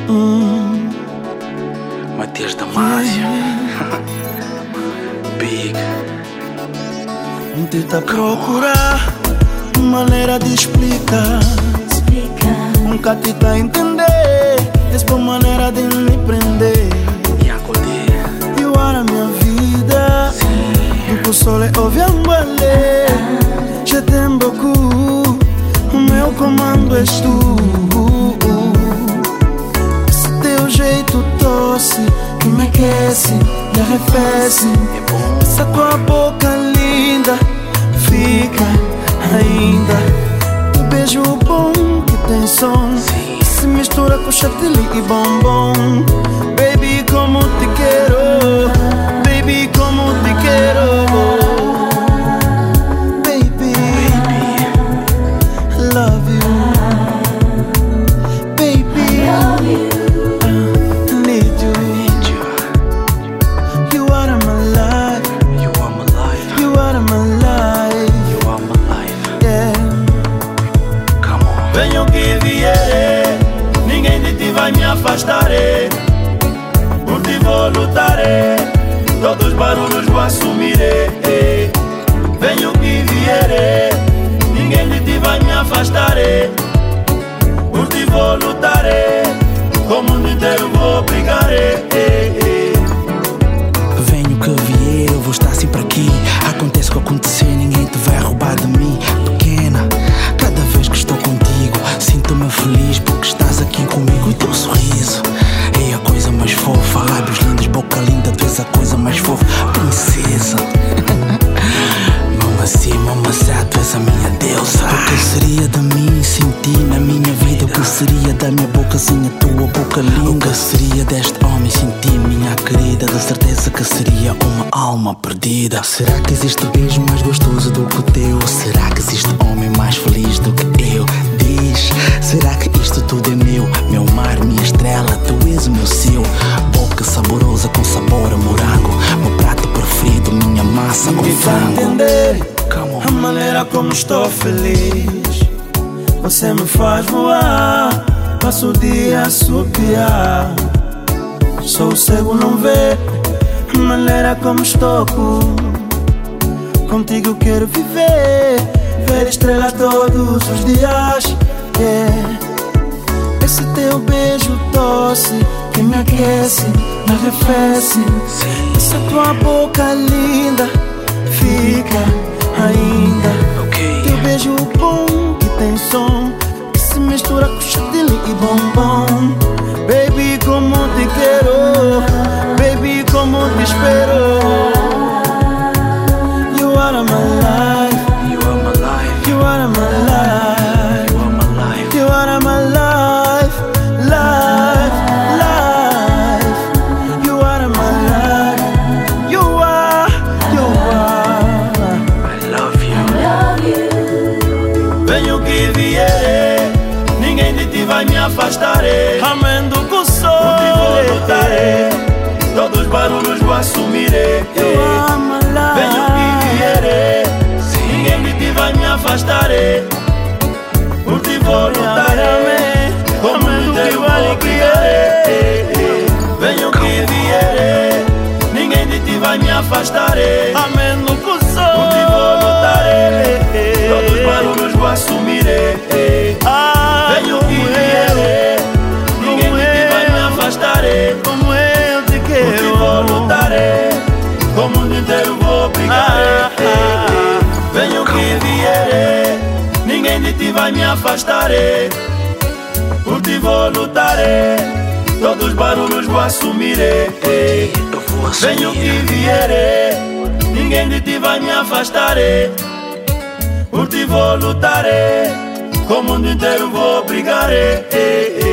Matias Damasio. Big. Tenta procurar maneira de explicar. Nunca te tá a entender. Essa maneira de me prender. You are a minha vida. O sol é ouvindo a lei. Já tem beaucoup. O meu comando és tu. Esse teu jeito doce que me aquece e arrefece. Essa tua boca linda fica ainda. O beijo bom que tem som se mistura com chantilly e bombom. Baby, como te quero. Baby, como te quero. Baby, love you. Baby, need you. You are my life. You are my life. You are my life. You are my life. Yeah. Come on. Venha o que vier, ninguém de ti vai me afastar. Por ti vou lutar, todos os barulhos vou assumir. Venha o que vier, ninguém de ti vai me afastar. Por ti vou lutar, com o mundo inteiro vou brigar. Venho que vier, eu vou estar sempre aqui. Acontece o que acontecer, ninguém te vai roubar de mim. Pequena, cada vez que estou contigo, sinto-me feliz porque estás aqui comigo. E teu sorriso é a coisa mais fofa. Lábios lindos, boca linda, tu és a coisa mais fofa. Princesa, mamacita, tu és a minha deusa. O que seria de mim sem ti na minha vida? O que seria da minha boca sem a tua boca linda? O que seria deste homem sem ti, minha querida? De certeza que seria uma alma perdida. Será que existe beijo mais gostoso do que o teu? Será que existe homem mais feliz do que eu? Diz, será que isto tudo é meu? Meu mar, minha estrela, tu és o meu céu. Boca saborosa com sabor a morango. Meu prato preferido, minha massa com frango. Entender a maneira como estou feliz. Você me faz voar, passo o dia a supiar. Sou cego, não vê a maneira como estou. Contigo quero viver, ver estrela todos os dias. Yeah. Esse teu beijo doce que me aquece, me arrefece. Essa tua boca linda fica ainda. Teu beijo bom que tem som, que se mistura com chantilly e bombom. Baby, como te quero. Baby, como te espero. You are my life. You are my life. You are my life. You are my life. You are my life. Life, life. You are my life. You are. I love you. Venha o que vier, ninguém de ti vai me afastar. Amendo com o sol, por ti vou lutar, todos os barulhos vou assumir. Venha o que vier, ninguém de ti vai me afastar. Por ti vou lutar, com o mundo inteiro vou brigar. Venha o que vier, ninguém de ti vai me afastar. Amendo com o sol, por ti vou lutar, todos os barulhos vou assumir. Venha o que vier, ninguém de ti vai me afastar. Como eu te quero, por ti vou lutar, com o mundo inteiro vou brigar. Venha o que vier, ninguém de ti vai me afastar. Por ti vou lutar, todos os barulhos vou assumir. Venha o que vier, ninguém de ti vai me afastar. Por ti vou lutar, com o mundo inteiro vou brigar.